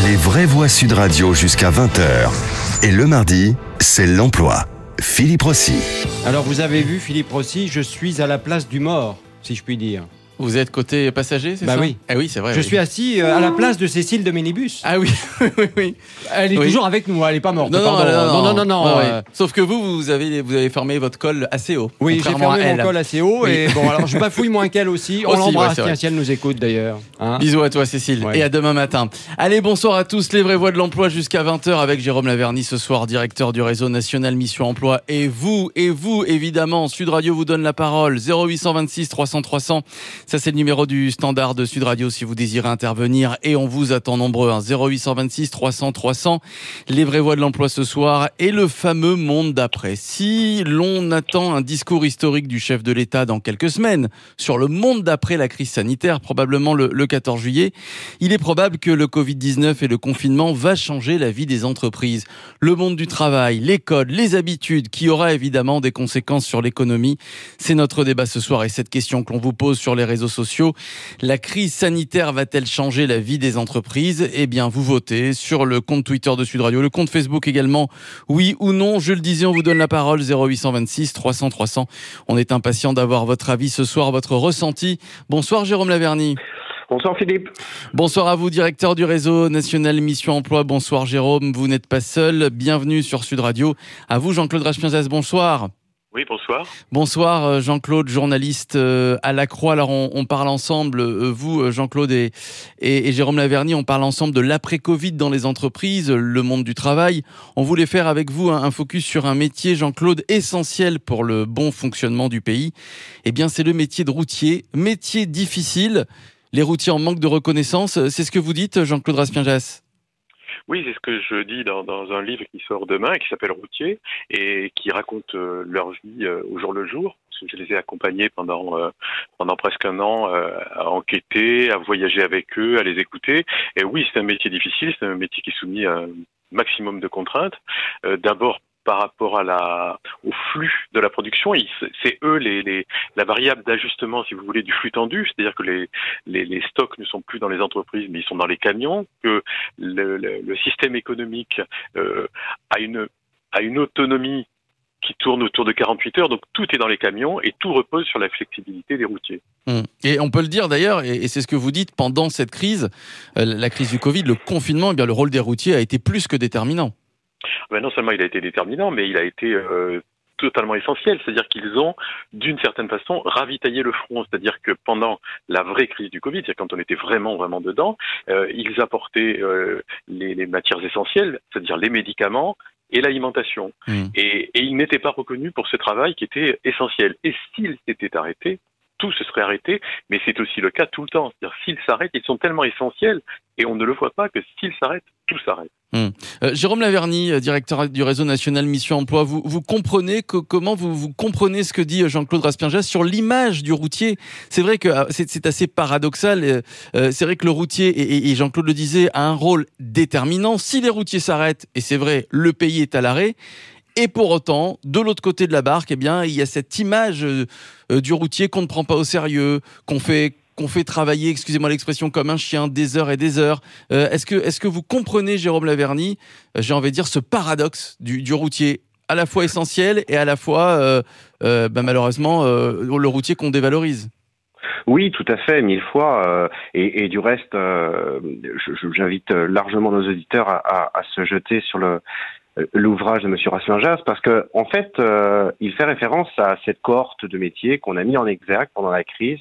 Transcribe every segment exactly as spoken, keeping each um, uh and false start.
Les vraies voix Sud Radio jusqu'à vingt heures. Et le mardi, c'est l'emploi. Philippe Rossi. Alors vous avez vu Philippe Rossi, je suis à la place du mort, si je puis dire. Vous êtes côté passager, c'est bah ça? oui. Ah oui, c'est vrai. Je oui. suis assis euh, à la place de Cécile de Minibus. Ah oui, oui, oui. Elle est oui. toujours avec nous, elle n'est pas morte. Non, non, pardon. non, non, non, non, non, ouais, euh... ouais. Sauf que vous, vous avez, vous avez fermé votre col assez haut. Oui, j'ai fermé mon col assez haut. Oui. Et bon, alors je bafouille moins qu'elle aussi. On Aussi, l'embrasse, ouais, tiens, si elle nous écoute d'ailleurs. Hein. Bisous à toi, Cécile. Ouais. Et à demain matin. Allez, bonsoir à tous. Les vraies voix de l'emploi jusqu'à vingt heures avec Jérôme Laverny ce soir, directeur du réseau national Mission Emploi. Et vous, et vous, évidemment, Sud Radio vous donne la parole. zéro huit cent vingt-six trois cents trois cents. Ça, c'est le numéro du standard de Sud Radio si vous désirez intervenir. Et on vous attend nombreux. Hein. zéro huit cent vingt-six trois cents trois cents. Les vraies voix de l'emploi ce soir. Et le fameux monde d'après. Si l'on attend un discours historique du chef de l'État dans quelques semaines sur le monde d'après la crise sanitaire, probablement le, le quatorze juillet, il est probable que le covid dix-neuf et le confinement va changer la vie des entreprises. Le monde du travail, les codes, les habitudes, qui aura évidemment des conséquences sur l'économie. C'est notre débat ce soir et cette question que l'on vous pose sur les réseaux sociaux. La crise sanitaire va-t-elle changer la vie des entreprises? Eh bien, vous votez sur le compte Twitter de Sud Radio, le compte Facebook également. Oui ou non, je le disais, on vous donne la parole. zéro huit cent vingt-six trois cents trois cents. On est impatient d'avoir votre avis ce soir, votre ressenti. Bonsoir Jérôme Laverny. Bonsoir Philippe. Bonsoir à vous, directeur du réseau national Mission Emploi. Bonsoir Jérôme, vous n'êtes pas seul. Bienvenue sur Sud Radio. À vous Jean-Claude Raspienzès, bonsoir. Oui, bonsoir. Bonsoir Jean-Claude, journaliste à La Croix. Alors on, on parle ensemble, vous Jean-Claude et, et, et Jérôme Laverny, on parle ensemble de l'après-Covid dans les entreprises, le monde du travail. On voulait faire avec vous un, un focus sur un métier, Jean-Claude, essentiel pour le bon fonctionnement du pays. Eh bien c'est le métier de routier, métier difficile. Les routiers en manque de reconnaissance, c'est ce que vous dites Jean-Claude Raspienzès? Oui, c'est ce que je dis dans, dans un livre qui sort demain et qui s'appelle Routier et qui raconte euh, leur vie euh, au jour le jour. Parce que je les ai accompagnés pendant euh, pendant presque un an euh, à enquêter, à voyager avec eux, à les écouter. Et oui, c'est un métier difficile, c'est un métier qui est soumis à un maximum de contraintes. Euh, d'abord par rapport à la, au flux de la production, ils, c'est eux les, les, la variable d'ajustement, si vous voulez, du flux tendu, c'est-à-dire que les, les, les stocks ne sont plus dans les entreprises, mais ils sont dans les camions, que le, le, le système économique euh, a une, a une autonomie qui tourne autour de quarante-huit heures, donc tout est dans les camions et tout repose sur la flexibilité des routiers. Mmh. Et on peut le dire d'ailleurs, et, et c'est ce que vous dites, pendant cette crise, euh, la crise du Covid, le confinement, eh bien, le rôle des routiers a été plus que déterminant. Ben non seulement il a été déterminant, mais il a été euh, totalement essentiel. C'est-à-dire qu'ils ont, d'une certaine façon, ravitaillé le front. C'est-à-dire que pendant la vraie crise du Covid, c'est-à-dire quand on était vraiment, vraiment dedans, euh, ils apportaient euh, les, les matières essentielles, c'est-à-dire les médicaments et l'alimentation. Mmh. Et, et ils n'étaient pas reconnus pour ce travail qui était essentiel. Et s'ils s'étaient arrêtés, tout se serait arrêté, mais c'est aussi le cas tout le temps. C'est-à-dire s'ils s'arrêtent, ils sont tellement essentiels et on ne le voit pas que s'ils s'arrêtent, tout s'arrête. Hum. Euh, Jérôme Laverny, directeur du réseau national Mission Emploi, vous, vous comprenez que, comment vous, vous comprenez ce que dit Jean-Claude Raspienzès sur l'image du routier? C'est vrai que c'est, c'est assez paradoxal. Euh, c'est vrai que le routier, et, et Jean-Claude le disait, a un rôle déterminant. Si les routiers s'arrêtent, et c'est vrai, le pays est à l'arrêt. Et pour autant, de l'autre côté de la barque, eh bien, il y a cette image euh, du routier qu'on ne prend pas au sérieux, qu'on fait qu'on fait travailler, excusez-moi l'expression, comme un chien, des heures et des heures. Euh, est-ce que, est-ce que vous comprenez, Jérôme Laverny, euh, j'ai envie de dire, ce paradoxe du, du routier, à la fois essentiel et à la fois, euh, euh, ben malheureusement, euh, le routier qu'on dévalorise? Oui, tout à fait, mille fois. Euh, et, et du reste, euh, je, j'invite largement nos auditeurs à, à, à se jeter sur le l'ouvrage de Monsieur Raspienzès parce que, en fait, euh, il fait référence à cette cohorte de métiers qu'on a mis en exergue pendant la crise,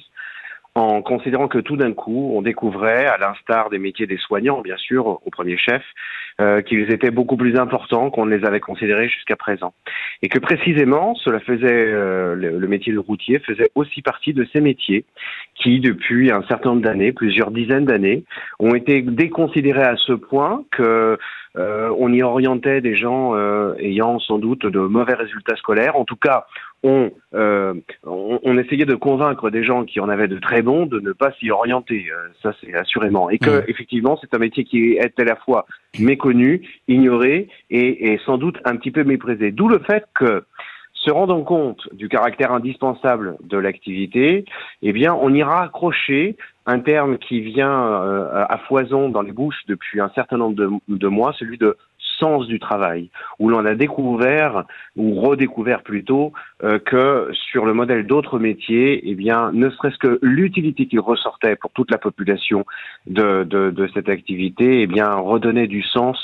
en considérant que tout d'un coup, on découvrait, à l'instar des métiers des soignants, bien sûr, au premier chef, euh, qu'ils étaient beaucoup plus importants qu'on ne les avait considérés jusqu'à présent. Et que précisément, cela faisait, euh, le, le métier de routier faisait aussi partie de ces métiers qui, depuis un certain nombre d'années, plusieurs dizaines d'années, ont été déconsidérés à ce point que euh, on y orientait des gens euh, ayant sans doute de mauvais résultats scolaires. En tout cas, on, euh, on, on essayait de convaincre des gens qui en avaient de très bons de ne pas s'y orienter. Euh, ça, c'est assurément. Et que, mmh. effectivement, c'est un métier qui est à la fois méconnu, ignoré et, et sans doute un petit peu méprisé. D'où le fait que, se rendant compte du caractère indispensable de l'activité, eh bien, on ira accrocher un terme qui vient euh, à foison dans les bouches depuis un certain nombre de, de mois, celui de sens du travail, où l'on a découvert, ou redécouvert plutôt, euh, que sur le modèle d'autres métiers, eh bien, ne serait-ce que l'utilité qui ressortait pour toute la population de, de, de cette activité, eh bien, redonnait du sens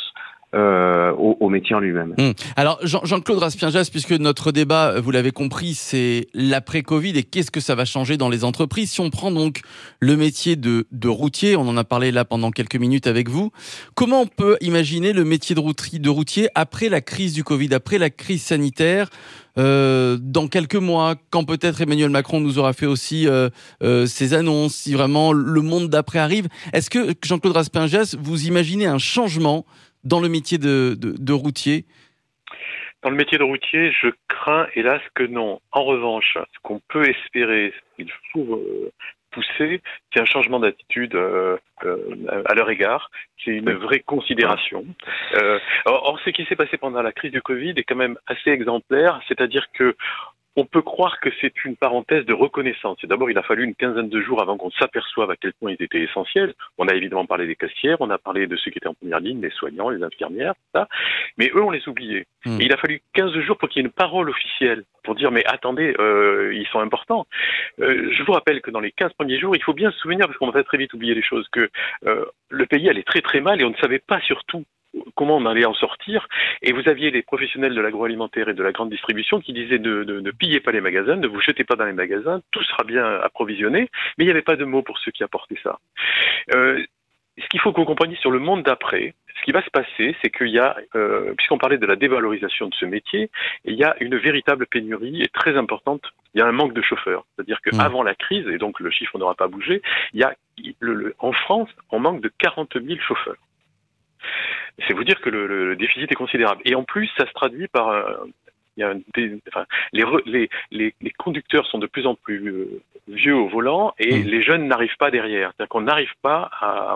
Euh, au, au métier en lui-même. Mmh. Alors Jean, Jean-Claude Raspien-Jass, puisque notre débat, vous l'avez compris, c'est l'après-Covid et qu'est-ce que ça va changer dans les entreprises. Si on prend donc le métier de, de routier, on en a parlé là pendant quelques minutes avec vous, comment on peut imaginer le métier de routier, de routier après la crise du Covid, après la crise sanitaire, euh, dans quelques mois, quand peut-être Emmanuel Macron nous aura fait aussi euh, euh, ses annonces, si vraiment le monde d'après arrive. Est-ce que, Jean-Claude Raspien-Jass, vous imaginez un changement dans le métier de, de, de routier? Dans le métier de routier, je crains hélas que non. En revanche, ce qu'on peut espérer, ce qu'il faut euh, pousser, c'est un changement d'attitude euh, euh, à leur égard. C'est une vraie considération. Euh, or, or, ce qui s'est passé pendant la crise du Covid est quand même assez exemplaire, c'est-à-dire que on peut croire que c'est une parenthèse de reconnaissance. Et d'abord, il a fallu une quinzaine de jours avant qu'on s'aperçoive à quel point ils étaient essentiels. On a évidemment parlé des caissières, on a parlé de ceux qui étaient en première ligne, les soignants, les infirmières, tout ça. Mais eux, on les oubliait. Mmh. Et il a fallu quinze jours pour qu'il y ait une parole officielle, pour dire, mais attendez, euh, ils sont importants. Euh, je vous rappelle que dans les quinze premiers jours, il faut bien se souvenir, parce qu'on va très vite oublier les choses, que euh, le pays allait très très mal et on ne savait pas surtout comment on allait en sortir, et vous aviez les professionnels de l'agroalimentaire et de la grande distribution qui disaient ne, ne, ne pillez pas les magasins, ne vous jetez pas dans les magasins, tout sera bien approvisionné, mais il n'y avait pas de mots pour ceux qui apportaient ça. Euh, ce qu'il faut que vous compreniez sur le monde d'après, ce qui va se passer, c'est qu'il y a, euh, puisqu'on parlait de la dévalorisation de ce métier, il y a une véritable pénurie et très importante, il y a un manque de chauffeurs. C'est-à-dire qu'avant mmh. la crise, et donc le chiffre n'aura pas bougé, il y a, le, le, en France, on manque de quarante mille chauffeurs. C'est vous dire que le, le déficit est considérable. Et en plus, ça se traduit par... Euh, il y a un, des, enfin, les, les, les, les conducteurs sont de plus en plus euh, vieux au volant et mmh. les jeunes n'arrivent pas derrière. C'est-à-dire qu'on n'arrive pas à,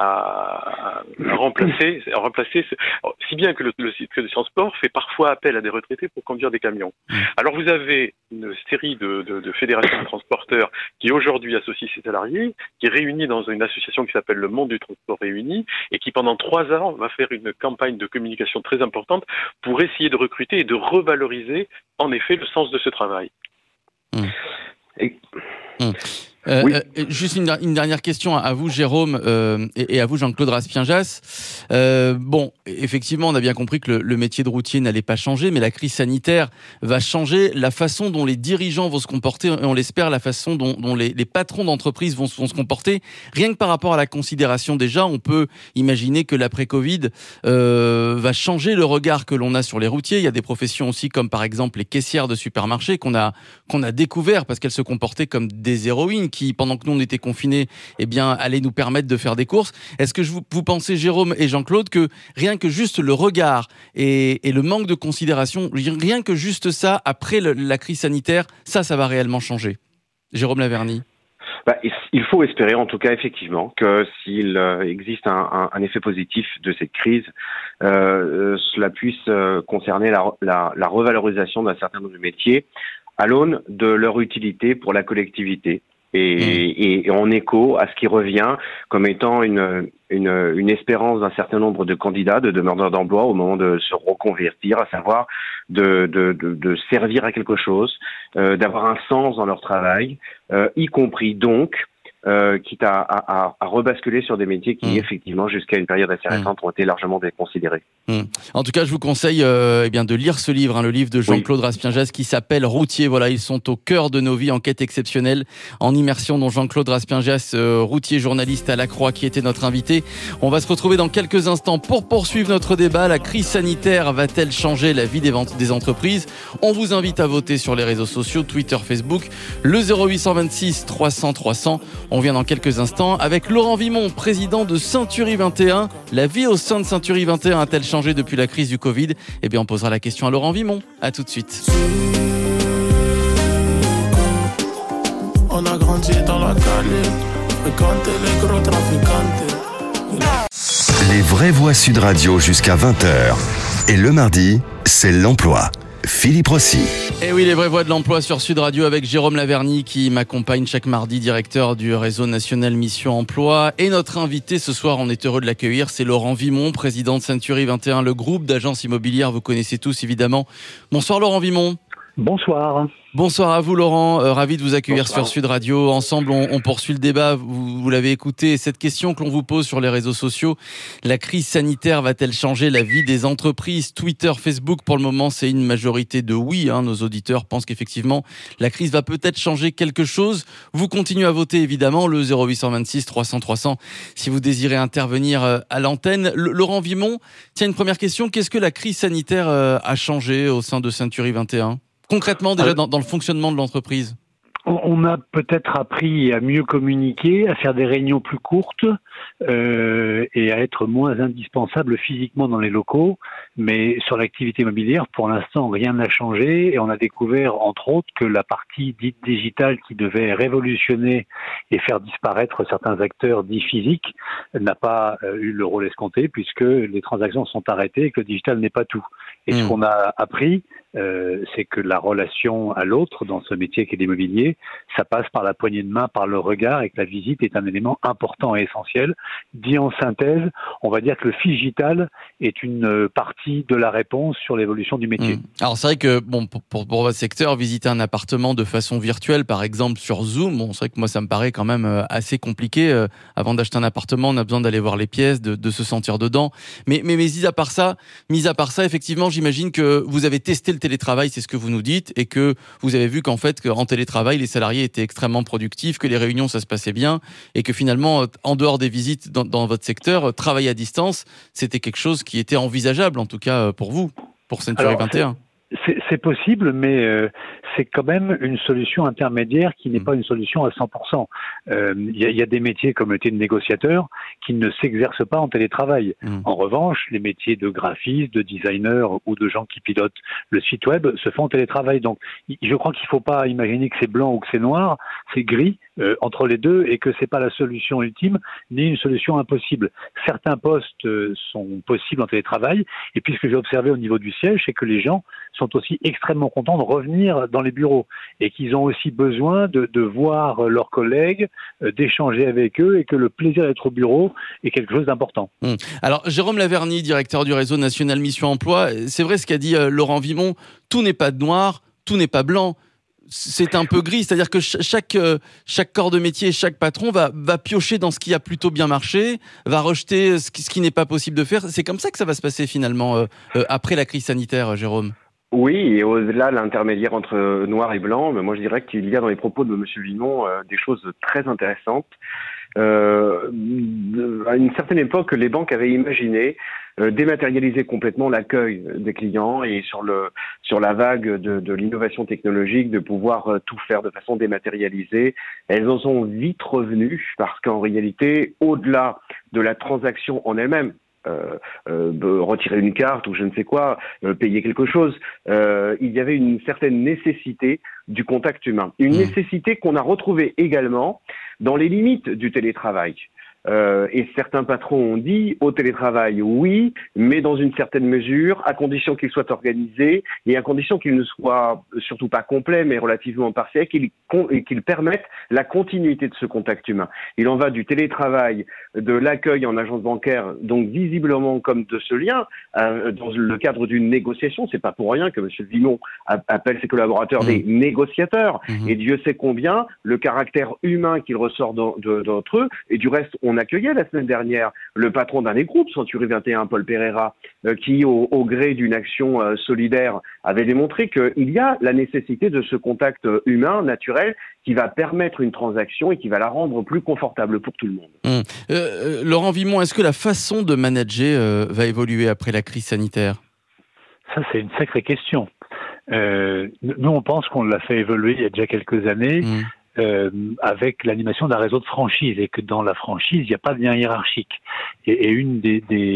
à, à remplacer, à remplacer ce, si bien que le, le, que le transport fait parfois appel à des retraités pour conduire des camions. Mmh. Alors vous avez une série de, de, de fédérations de transporteurs qui aujourd'hui associent ses salariés, qui est réunie dans une association qui s'appelle le Monde du Transport Réuni et qui pendant trois ans va faire une campagne de communication très importante pour essayer de recruter et de revaloriser en effet le sens de ce travail. Mmh. Et... Mmh. Euh, oui. euh, juste une, une dernière question à vous, Jérôme, euh, et, et à vous, Jean-Claude Raspien-Jass. Euh, bon, effectivement, on a bien compris que le, le métier de routier n'allait pas changer, mais la crise sanitaire va changer la façon dont les dirigeants vont se comporter, et on l'espère, la façon dont, dont les, les patrons d'entreprise vont, vont se comporter. Rien que par rapport à la considération, déjà, on peut imaginer que l'après-Covid euh, va changer le regard que l'on a sur les routiers. Il y a des professions aussi, comme par exemple les caissières de supermarchés, qu'on a, qu'on a découvert parce qu'elles se comportaient comme des héroïnes, qui, pendant que nous on était confinés, eh bien, allaient nous permettre de faire des courses. Est-ce que je vous, vous pensez, Jérôme et Jean-Claude, que rien que juste le regard et, et le manque de considération, rien que juste ça, après le, la crise sanitaire, ça, ça va réellement changer? Jérôme Laverny. Bah, il faut espérer, en tout cas, effectivement, que s'il euh, existe un, un, un effet positif de cette crise, euh, cela puisse euh, concerner la, la, la revalorisation d'un certain nombre de métiers à l'aune de leur utilité pour la collectivité. Et, et, et en écho à ce qui revient comme étant une, une, une espérance d'un certain nombre de candidats, de demandeurs d'emploi au moment de se reconvertir, à savoir de, de, de, de servir à quelque chose, euh, d'avoir un sens dans leur travail, euh, y compris donc, euh, quitte à, à, à rebasculer sur des métiers qui, mmh. effectivement, jusqu'à une période assez récente, mmh. ont été largement déconsidérés. Mmh. En tout cas, je vous conseille euh, eh bien, de lire ce livre, hein, le livre de Jean-Claude oui. Raspien-Jass, qui s'appelle Routier. Voilà, ils sont au cœur de nos vies, enquête exceptionnelle, en immersion, dont Jean-Claude Raspien-Jass, euh, routier, journaliste à La Croix, qui était notre invité. On va se retrouver dans quelques instants pour poursuivre notre débat. La crise sanitaire va-t-elle changer la vie des, ventes, des entreprises? On vous invite à voter sur les réseaux sociaux, Twitter, Facebook, le zéro huit cent vingt-six trois cents trois cents. On vient dans quelques instants avec Laurent Vimon, président de Century vingt et un. La vie au sein de Century vingt et un a-t-elle changé depuis la crise du Covid? Eh bien, on posera la question à Laurent Vimon. À tout de suite. On a grandi dans la fréquenté les gros trafiquantes. Les vraies voix Sud Radio jusqu'à vingt heures. Et le mardi, c'est l'emploi. Philippe Rossi. Et oui, les vraies voix de l'emploi sur Sud Radio avec Jérôme Laverny qui m'accompagne chaque mardi, directeur du réseau national Mission Emploi. Et notre invité ce soir, on est heureux de l'accueillir, c'est Laurent Vimont, président de Century vingt et un, le groupe d'agences immobilières, vous connaissez tous évidemment. Bonsoir Laurent Vimont. Bonsoir. Bonsoir à vous Laurent, euh, ravi de vous accueillir Bonsoir. sur Sud Radio. Ensemble, on, on poursuit le débat, vous, vous l'avez écouté. Cette question que l'on vous pose sur les réseaux sociaux, la crise sanitaire va-t-elle changer la vie des entreprises ? Twitter, Facebook, pour le moment, c'est une majorité de oui. Hein. Nos auditeurs pensent qu'effectivement, la crise va peut-être changer quelque chose. Vous continuez à voter évidemment, le zéro huit deux six trois cents trois cents, si vous désirez intervenir à l'antenne. Le, Laurent Vimont, tiens, une première question. Qu'est-ce que la crise sanitaire a changé au sein de Century vingt et un ? Concrètement, déjà, dans, dans le fonctionnement de l'entreprise? On a peut-être appris à mieux communiquer, à faire des réunions plus courtes euh, et à être moins indispensable physiquement dans les locaux. Mais sur l'activité immobilière, pour l'instant, rien n'a changé et on a découvert, entre autres, que la partie dite digitale qui devait révolutionner et faire disparaître certains acteurs dits physiques n'a pas euh, eu le rôle escompté puisque les transactions sont arrêtées et que le digital n'est pas tout. Et mmh. ce qu'on a appris, euh, c'est que la relation à l'autre dans ce métier qui est l'immobilier, ça passe par la poignée de main, par le regard, et que la visite est un élément important et essentiel. Dit en synthèse, on va dire que le digital est une partie de la réponse sur l'évolution du métier. Mmh. Alors c'est vrai que bon, pour, pour, pour votre secteur, visiter un appartement de façon virtuelle, par exemple sur Zoom, bon, c'est vrai que moi ça me paraît quand même assez compliqué. Euh, avant d'acheter un appartement, on a besoin d'aller voir les pièces, de, de se sentir dedans. Mais, mais, mais mis à part ça, mis à part ça, effectivement, j'imagine que vous avez testé le télétravail, c'est ce que vous nous dites, et que vous avez vu qu'en fait, qu'en télétravail, les salariés étaient extrêmement productifs, que les réunions, ça se passait bien, et que finalement, en dehors des visites dans, dans votre secteur, travailler à distance, c'était quelque chose qui était envisageable, en tout cas pour vous, pour Century vingt et un. C'est, c'est possible, mais euh, c'est quand même une solution intermédiaire qui n'est mmh. pas une solution à cent pour cent. Il euh, y, y a des métiers comme le métier de négociateur qui ne s'exercent pas en télétravail. Mmh. En revanche, les métiers de graphiste, de designer ou de gens qui pilotent le site web se font en télétravail. Donc, je crois qu'il ne faut pas imaginer que c'est blanc ou que c'est noir, c'est gris euh, entre les deux et que c'est pas la solution ultime ni une solution impossible. Certains postes euh, sont possibles en télétravail et puis ce que j'ai observé au niveau du siège, c'est que les gens sont aussi extrêmement contents de revenir dans les bureaux et qu'ils ont aussi besoin de, de voir leurs collègues, euh, d'échanger avec eux et que le plaisir d'être au bureau est quelque chose d'important. Mmh. Alors, Jérôme Laverny, directeur du réseau national Mission Emploi, c'est vrai ce qu'a dit euh, Laurent Vimont, tout n'est pas noir, tout n'est pas blanc. C'est un peu gris, c'est-à-dire que chaque, chaque corps de métier, chaque patron va, va piocher dans ce qui a plutôt bien marché, va rejeter ce qui, ce qui n'est pas possible de faire. C'est comme ça que ça va se passer finalement euh, euh, après la crise sanitaire, Jérôme. Oui, et au-delà de l'intermédiaire entre noir et blanc, mais moi je dirais qu'il y a dans les propos de M. Vimont euh, des choses très intéressantes. Euh, à une certaine époque, les banques avaient imaginé euh, dématérialiser complètement l'accueil des clients et sur le sur la vague de, de l'innovation technologique, de pouvoir euh, tout faire de façon dématérialisée. Elles en sont vite revenues parce qu'en réalité, au-delà de la transaction en elle-même, Euh, euh, retirer une carte ou je ne sais quoi, euh, payer quelque chose. Euh, il y avait une certaine nécessité du contact humain. Une mmh. nécessité qu'on a retrouvée également dans les limites du télétravail. Euh, et certains patrons ont dit au télétravail, oui, mais dans une certaine mesure, à condition qu'il soit organisé et à condition qu'il ne soit surtout pas complet, mais relativement partiel, qu'il, et qu'il permette la continuité de ce contact humain. Il en va du télétravail, de l'accueil en agence bancaire, donc visiblement comme de ce lien, euh, dans le cadre d'une négociation. C'est pas pour rien que M. Vimont appelle ses collaborateurs mmh. des négociateurs. Mmh. Et Dieu sait combien le caractère humain qu'il ressort d'entre eux, et du reste, on On accueillait la semaine dernière le patron d'un des groupes, Century vingt et un, Paul Pereira, euh, qui, au, au gré d'une action euh, solidaire, avait démontré qu'il y a la nécessité de ce contact humain, naturel, qui va permettre une transaction et qui va la rendre plus confortable pour tout le monde. Mmh. Euh, Laurent Vimont, est-ce que la façon de manager euh, va évoluer après la crise sanitaire ? Ça, c'est une sacrée question. Euh, nous, on pense qu'on l'a fait évoluer il y a déjà quelques années. Mmh. Euh, avec l'animation d'un réseau de franchise et que dans la franchise, il n'y a pas de lien hiérarchique. Et, et une des, des,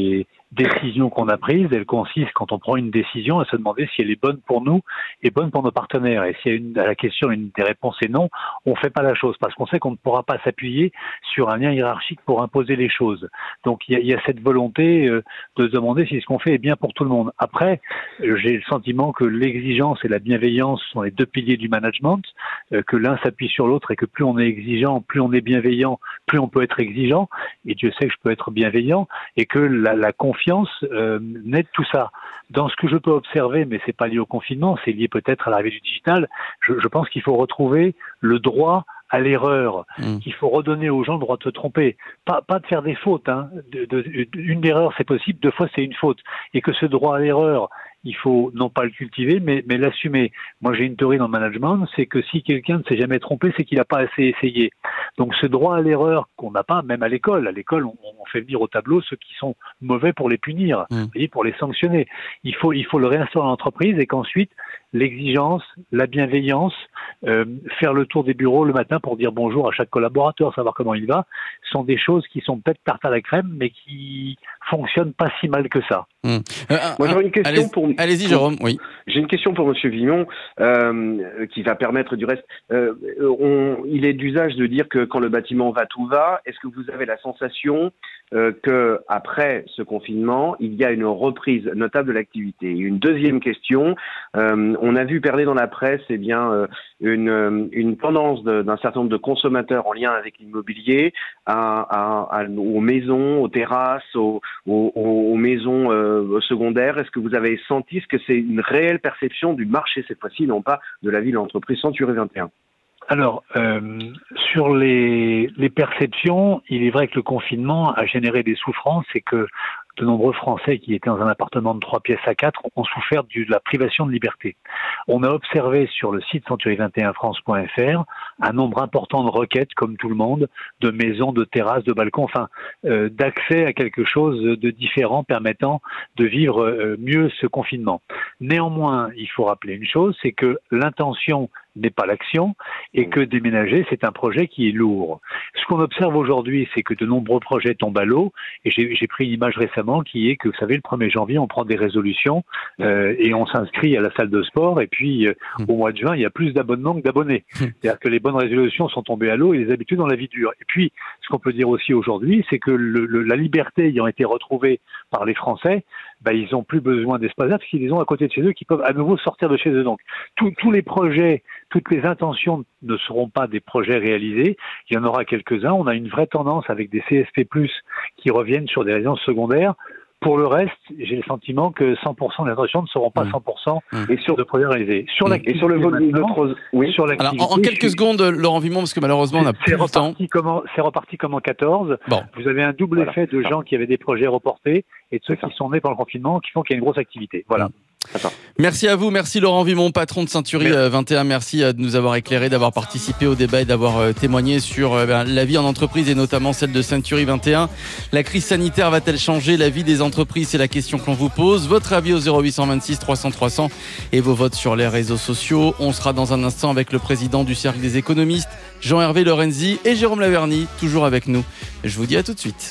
décision qu'on a prise, elle consiste, quand on prend une décision, à se demander si elle est bonne pour nous et bonne pour nos partenaires. Et si à la question, une des réponses est non, on ne fait pas la chose, parce qu'on sait qu'on ne pourra pas s'appuyer sur un lien hiérarchique pour imposer les choses. Donc il y a, il y a cette volonté euh, de se demander si ce qu'on fait est bien pour tout le monde. Après, euh, j'ai le sentiment que l'exigence et la bienveillance sont les deux piliers du management, euh, que l'un s'appuie sur l'autre et que plus on est exigeant, plus on est bienveillant, plus on peut être exigeant, et Dieu sait que je peux être bienveillant, et que la, la confiance euh, naît de tout ça. Dans ce que je peux observer, mais c'est pas lié au confinement, c'est lié peut-être à l'arrivée du digital, je, je pense qu'il faut retrouver le droit à l'erreur, mmh. qu'il faut redonner aux gens le droit de se tromper, pas, pas de faire des fautes. Hein. De, de, une erreur c'est possible, deux fois c'est une faute, et que ce droit à l'erreur, il faut non pas le cultiver, mais, mais l'assumer. Moi, j'ai une théorie dans le management, c'est que si quelqu'un ne s'est jamais trompé, c'est qu'il n'a pas assez essayé. Donc, ce droit à l'erreur qu'on n'a pas, même à l'école, à l'école, on, on fait venir au tableau ceux qui sont mauvais pour les punir, mmh. et pour les sanctionner. Il faut, il faut le réinstaurer dans l'entreprise et qu'ensuite, l'exigence, la bienveillance, euh, faire le tour des bureaux le matin pour dire bonjour à chaque collaborateur, savoir comment il va, sont des choses qui sont peut-être tarte à la crème, mais qui fonctionnent pas si mal que ça. Mmh. Euh, Moi, j'aurais une question allez, pour. Allez-y, Jérôme. Oui. J'ai une question pour Monsieur Vignon, euh, qui va permettre du reste. Euh, on, il est d'usage de dire que quand le bâtiment va, tout va. Est-ce que vous avez la sensation euh, que après ce confinement, il y a une reprise notable de l'activité? Et une deuxième question. Euh, on a vu perler dans la presse, eh bien, euh, une, une tendance de, d'un certain nombre de consommateurs en lien avec l'immobilier à, à, à, aux maisons, aux terrasses, aux, aux, aux maisons euh, secondaires. Est-ce que vous avez senti que c'est une réelle perception du marché cette fois-ci, non pas de la ville d'entreprise Century vingt et un? Alors, euh, sur les, les perceptions, il est vrai que le confinement a généré des souffrances et que de nombreux Français qui étaient dans un appartement de trois pièces à quatre ont souffert de la privation de liberté. On a observé sur le site century vingt et un france point f r un nombre important de requêtes, comme tout le monde, de maisons, de terrasses, de balcons, enfin, euh, d'accès à quelque chose de différent permettant de vivre euh, mieux ce confinement. Néanmoins, il faut rappeler une chose, c'est que l'intention n'est pas l'action et que déménager, c'est un projet qui est lourd. Ce qu'on observe aujourd'hui, c'est que de nombreux projets tombent à l'eau, et j'ai, j'ai pris une image récemment qui est que, vous savez, le premier janvier, on prend des résolutions euh, et on s'inscrit à la salle de sport, et puis euh, au mois de juin, il y a plus d'abonnements que d'abonnés. C'est-à-dire que les bonnes résolutions sont tombées à l'eau et les habitudes dans la vie dure. Et puis, ce qu'on peut dire aussi aujourd'hui, c'est que le, le, la liberté ayant été retrouvée par les Français, bah, ils n'ont plus besoin d'espace vert parce qu'ils les ont à côté de chez eux, qui peuvent à nouveau sortir de chez eux. Donc, tous, tous les projets, toutes les intentions ne seront pas des projets réalisés. Il y en aura quelques-uns. On a une vraie tendance avec des C S P plus, qui reviennent sur des résidences secondaires. Pour le reste, j'ai le sentiment que cent pour cent des intentions ne seront pas cent pour cent mmh. et sur de projets réalisés. Sur l'activité, et sur le volume de pro... oui. sur l'activité. Alors, en, en quelques suis... secondes, Laurent Vimont, parce que malheureusement, on n'a plus le temps. Comme, c'est reparti comme en quatorze. Bon. Vous avez un double voilà. effet de gens qui avaient des projets reportés et de ceux qui sont nés par le confinement, qui font qu'il y a une grosse activité. Voilà. Mmh. Attends. Merci à vous, merci Laurent Vimont, patron de Century vingt et un. Merci de nous avoir éclairé, d'avoir participé au débat et d'avoir témoigné sur la vie en entreprise et notamment celle de Century vingt et un. La crise sanitaire va-t-elle changer la vie des entreprises? C'est la question que l'on vous pose. Votre avis au zéro huit cent vingt-six trois cents trois cents et vos votes sur les réseaux sociaux. On sera dans un instant avec le président du Cercle des économistes, Jean-Hervé Lorenzi, et Jérôme Laverny, toujours avec nous. Je vous dis à tout de suite.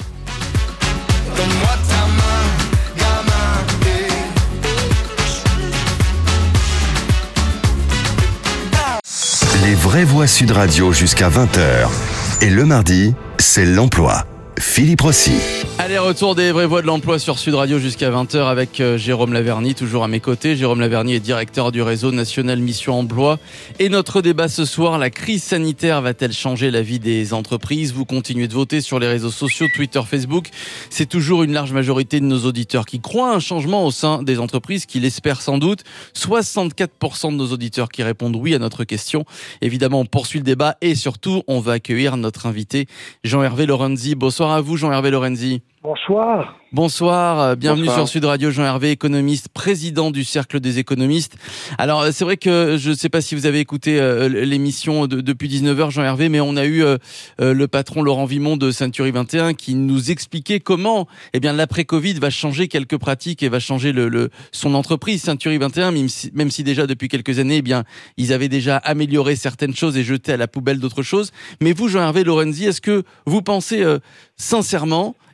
Les vraies voix Sud Radio jusqu'à vingt heures. Et le mardi, c'est l'emploi. Philippe Rossi. Allez, retour des vraies voix de l'emploi sur Sud Radio jusqu'à vingt heures avec euh, Jérôme Laverny, toujours à mes côtés. Jérôme Laverny est directeur du réseau national Mission Emploi. Et notre débat ce soir, la crise sanitaire va-t-elle changer la vie des entreprises? Vous continuez de voter sur les réseaux sociaux, Twitter, Facebook. C'est toujours une large majorité de nos auditeurs qui croient à un changement au sein des entreprises, qui l'espèrent sans doute. soixante-quatre pour cent de nos auditeurs qui répondent oui à notre question. Évidemment, on poursuit le débat et surtout, on va accueillir notre invité, Jean-Hervé Lorenzi. Bonsoir à vous, Jean-Hervé Lorenzi. Bonsoir. Bonsoir, bienvenue Bonsoir. sur Sud Radio. Jean-Hervé, économiste, président du Cercle des économistes. Alors, c'est vrai que je ne sais pas si vous avez écouté euh, l'émission de, depuis dix-neuf heures, Jean-Hervé, mais on a eu euh, le patron Laurent Vimont de Century vingt et un qui nous expliquait comment eh bien, l'après-Covid va changer quelques pratiques et va changer le, le, son entreprise, Century vingt et un, même si, même si déjà depuis quelques années, eh bien, ils avaient déjà amélioré certaines choses et jeté à la poubelle d'autres choses. Mais vous, Jean-Hervé Lorenzi, est-ce que vous pensez euh, sincèrement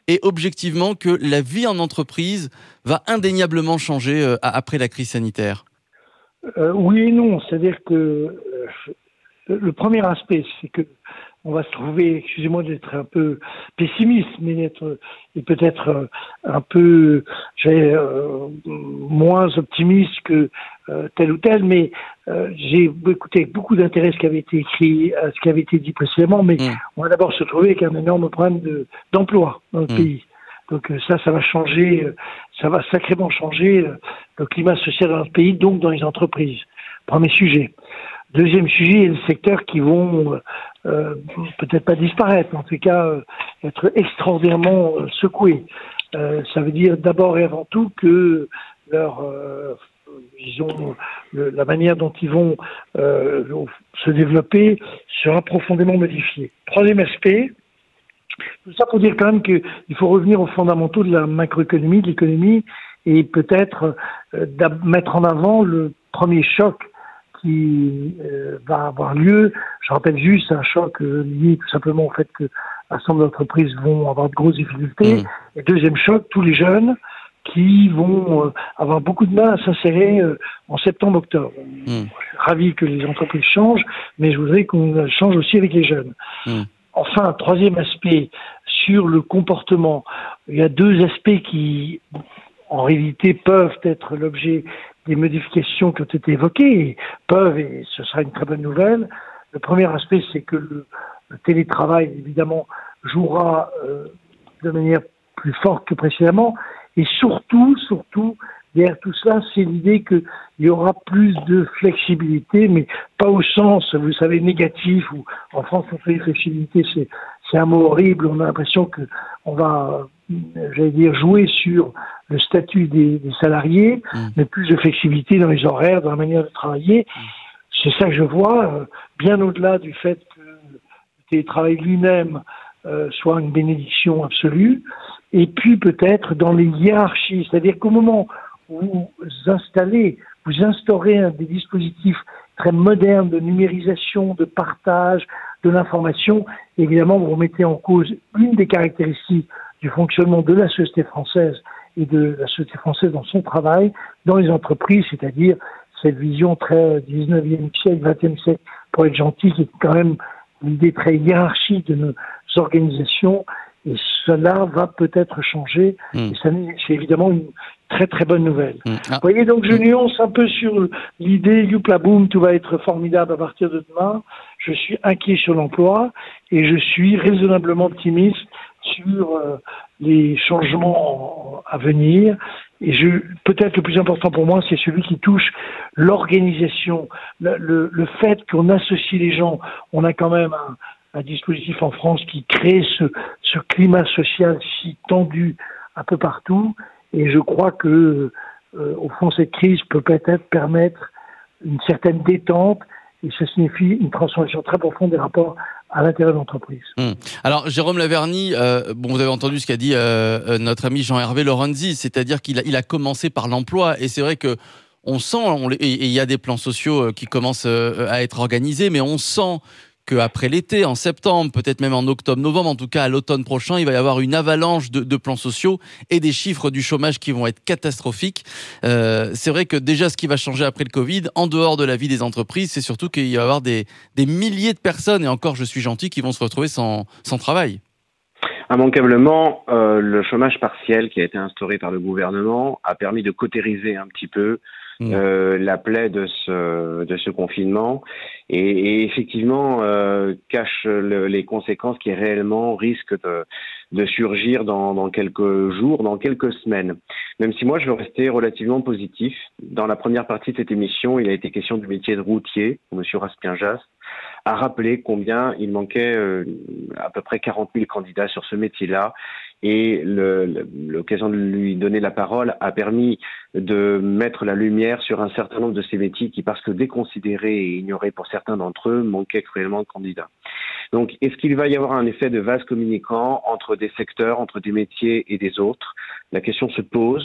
et objectivement que la vie en entreprise va indéniablement changer euh, après la crise sanitaire? euh, Oui et non. C'est-à-dire que euh, le, le premier aspect, c'est que on va se trouver, excusez-moi d'être un peu pessimiste, mais d'être et peut-être un peu j'ai, euh, moins optimiste que euh, tel ou tel, mais euh, j'ai écouté avec beaucoup d'intérêt ce qui avait été écrit, ce qui avait été dit précédemment, mais mmh. on va d'abord se trouver avec un énorme problème de, d'emploi dans notre mmh. pays. Donc ça, ça va changer, ça va sacrément changer le climat social dans notre pays, donc dans les entreprises. Premier sujet. Deuxième sujet, il y a des secteurs qui vont euh, peut-être pas disparaître, mais en tout cas euh, être extraordinairement euh, secoués. Euh, ça veut dire d'abord et avant tout que leur, euh, disons, le, la manière dont ils vont euh, se développer sera profondément modifiée. Troisième aspect, tout ça pour dire quand même qu'il faut revenir aux fondamentaux de la macroéconomie, de l'économie, et peut-être euh, mettre en avant le premier choc qui euh, va avoir lieu. Je rappelle juste un choc euh, lié tout simplement au fait que un certain nombre d'entreprises vont avoir de grosses difficultés. Mmh. Et deuxième choc, tous les jeunes qui vont euh, avoir beaucoup de mal à s'insérer euh, en septembre-octobre. Mmh. Je suis ravi que les entreprises changent, mais je voudrais qu'on change aussi avec les jeunes. Mmh. Enfin, troisième aspect, sur le comportement. Il y a deux aspects qui, en réalité, peuvent être l'objet des modifications qui ont été évoquées, et peuvent, et ce sera une très bonne nouvelle. Le premier aspect, c'est que le, le télétravail, évidemment, jouera euh, de manière plus forte que précédemment, et surtout, surtout, derrière tout cela, c'est l'idée qu'il y aura plus de flexibilité, mais pas au sens, vous savez, négatif, où en France, on fait flexibilité, c'est, c'est un mot horrible, on a l'impression que on va, j'allais dire, jouer sur le statut des, des salariés, mmh. mais plus de flexibilité dans les horaires, dans la manière de travailler. Mmh. C'est ça que je vois, euh, bien au-delà du fait que le télétravail lui-même euh, soit une bénédiction absolue, et puis peut-être dans les hiérarchies, c'est-à-dire qu'au moment où vous installez, vous instaurez un des dispositifs très modernes de numérisation, de partage de l'information, évidemment vous remettez en cause une des caractéristiques du fonctionnement de la société française et de la société française dans son travail, dans les entreprises, c'est-à-dire cette vision très dix-neuvième siècle, vingtième siècle, pour être gentil, qui est quand même l'idée très hiérarchique de nos organisations, et cela va peut-être changer, mmh. et ça, c'est évidemment une très très bonne nouvelle. Mmh. Ah. Vous voyez, donc je nuance un peu sur l'idée, youpla boum, tout va être formidable à partir de demain. Je suis inquiet sur l'emploi, et je suis raisonnablement optimiste sur euh, les changements à venir. Et je, peut-être le plus important pour moi, c'est celui qui touche l'organisation, le, le, le fait qu'on associe les gens. On a quand même un, un dispositif en France qui crée ce, ce climat social si tendu un peu partout. Et je crois que, euh, au fond, cette crise peut peut-être permettre une certaine détente, et ça signifie une transformation très profonde des rapports à l'intérieur de l'entreprise. Mmh. Alors, Jérôme Laverny, euh, bon, vous avez entendu ce qu'a dit euh, notre ami Jean-Hervé Lorenzi, c'est-à-dire qu'il a, il a commencé par l'emploi, et c'est vrai que on sent, on, et il y a des plans sociaux qui commencent à être organisés, mais on sent qu'après l'été, en septembre, peut-être même en octobre-novembre, en tout cas à l'automne prochain, il va y avoir une avalanche de, de plans sociaux et des chiffres du chômage qui vont être catastrophiques. Euh, c'est vrai que déjà, ce qui va changer après le Covid, en dehors de la vie des entreprises, c'est surtout qu'il va y avoir des, des milliers de personnes, et encore je suis gentil, qui vont se retrouver sans, sans travail. Immanquablement, euh, le chômage partiel qui a été instauré par le gouvernement a permis de cautériser un petit peu Euh, la plaie de ce de ce confinement, et, et effectivement euh, cache le, les conséquences qui réellement risquent de, de surgir dans, dans quelques jours, dans quelques semaines. Même si moi je veux rester relativement positif. Dans la première partie de cette émission, il a été question du métier de routier. Monsieur Raspien-Jas a rappelé combien il manquait euh, à peu près quarante mille candidats sur ce métier-là. Et le, le, l'occasion de lui donner la parole a permis de mettre la lumière sur un certain nombre de ces métiers qui, parce que déconsidérés et ignorés pour certains d'entre eux, manquaient cruellement de candidats. Donc, est-ce qu'il va y avoir un effet de vase communicant entre des secteurs, entre des métiers et des autres ? La question se pose.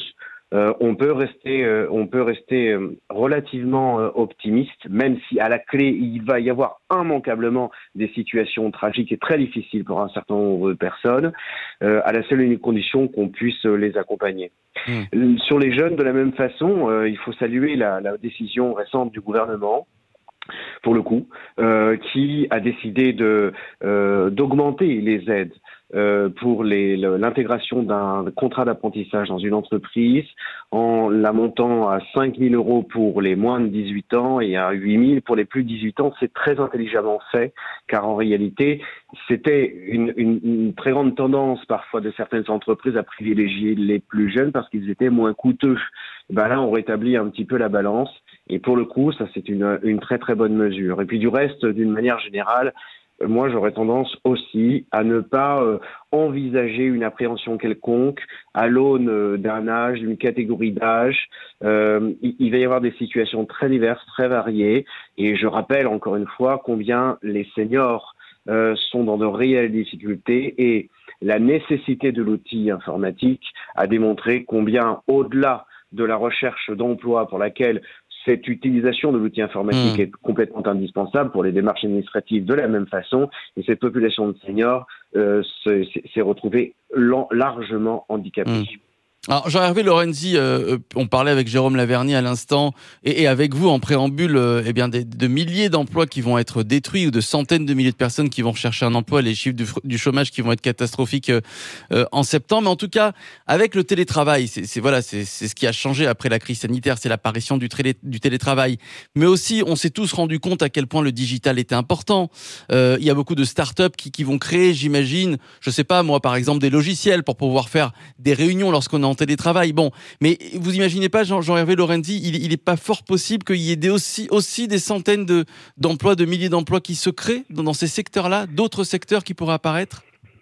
euh, on peut rester, euh, on peut rester euh, relativement euh, optimiste, même si à la clé il va y avoir immanquablement des situations tragiques et très difficiles pour un certain nombre de personnes, euh, à la seule et unique condition qu'on puisse les accompagner. Mmh. Sur les jeunes, de la même façon, euh, il faut saluer la, la décision récente du gouvernement, pour le coup, euh, qui a décidé de euh, d'augmenter les aides euh, pour les, le, l'intégration d'un contrat d'apprentissage dans une entreprise, en la montant à cinq mille euros pour les moins de dix-huit ans et à huit mille pour les plus de dix-huit ans. C'est très intelligemment fait, car en réalité, c'était une, une, une très grande tendance parfois de certaines entreprises à privilégier les plus jeunes parce qu'ils étaient moins coûteux. Ben là, on rétablit un petit peu la balance. Et pour le coup, ça, c'est une, une très très bonne mesure. Et puis du reste, d'une manière générale, moi, j'aurais tendance aussi à ne pas euh, envisager une appréhension quelconque à l'aune euh, d'un âge, d'une catégorie d'âge. Euh, il, il va y avoir des situations très diverses, très variées. Et je rappelle encore une fois combien les seniors euh, sont dans de réelles difficultés et la nécessité de l'outil informatique a démontré combien, au-delà de la recherche d'emploi pour laquelle cette utilisation de l'outil informatique mmh. est complètement indispensable pour les démarches administratives de la même façon. Et cette population de seniors euh, s'est, s'est retrouvée largement handicapée. Mmh. Alors, Jean-Hervé Lorenzi, euh, on parlait avec Jérôme Laverny à l'instant, et, et avec vous en préambule, euh, eh bien, des, de milliers d'emplois qui vont être détruits ou de centaines de milliers de personnes qui vont rechercher un emploi, les chiffres du, du chômage qui vont être catastrophiques euh, euh, en septembre. Mais en tout cas, avec le télétravail, c'est, c'est voilà, c'est, c'est ce qui a changé après la crise sanitaire, c'est l'apparition du, télé, du télétravail. Mais aussi, on s'est tous rendu compte à quel point le digital était important. Euh, il y a beaucoup de startups qui, qui vont créer, j'imagine, je sais pas moi, par exemple, des logiciels pour pouvoir faire des réunions lorsqu'on est en télétravail. Bon, mais vous imaginez pas, Jean, Jean-Hervé Lorenzi, il, il est pas fort possible qu'il y ait des aussi, aussi des centaines de, d'emplois, de milliers d'emplois qui se créent dans, dans ces secteurs-là, d'autres secteurs qui pourraient apparaître?